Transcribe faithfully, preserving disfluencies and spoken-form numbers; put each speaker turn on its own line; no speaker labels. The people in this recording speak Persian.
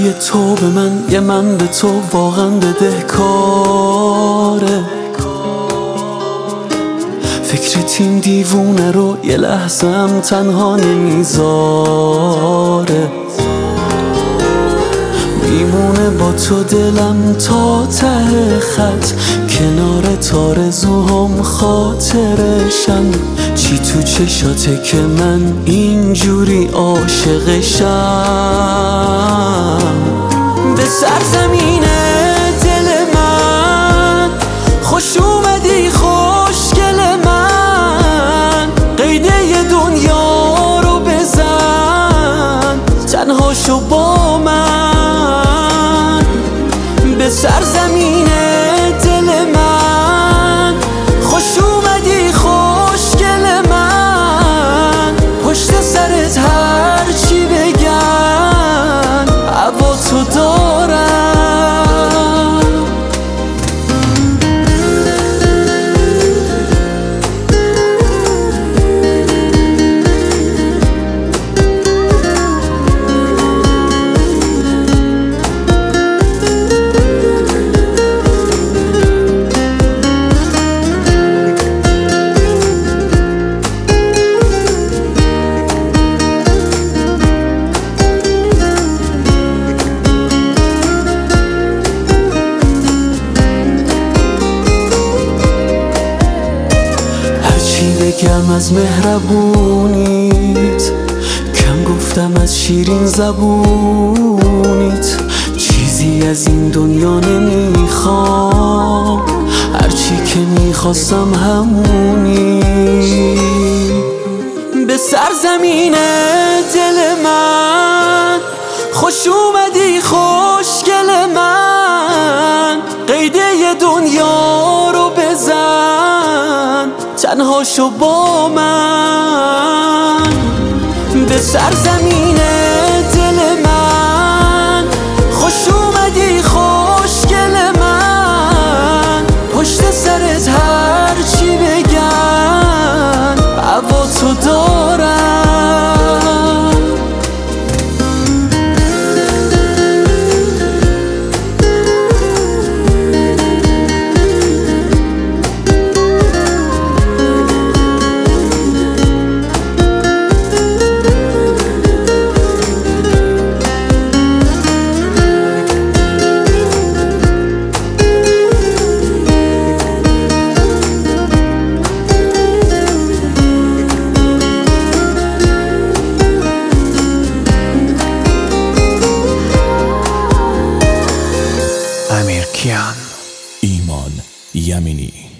یه تو به من، یه من به تو واقعا بدهکاره. فکرت این دیوونه رو یه لحظه هم تنها نمیذاره. میمونه با تو دلم تا ته خط، کنار تارزوهام خاطرشم. چی تو چشاته که من اینجوری عاشقشم؟ به سرزمین دل من خوش اومدی خوشگل من، قیده ی دنیا رو بزن تنها شو با من. به سرزمین دل من خوش اومدی خوشگل من، پشت سرت هر چی بگن هوا تو دارم. بگم از مهربونیت، کم گفتم از شیرین زبونیت. چیزی از این دنیا نمیخوام، هرچی که میخواستم همونی. به سرزمین دل من خوش اومدی خوشگل من، قیده ی دنیا رو بزن تنها شو با من. به سرزمین دل من خوش اومدی خوشگل من، پشت سرت هر چی بگن هوا تو دارم.
امیر کیان،
ایمان یمینی.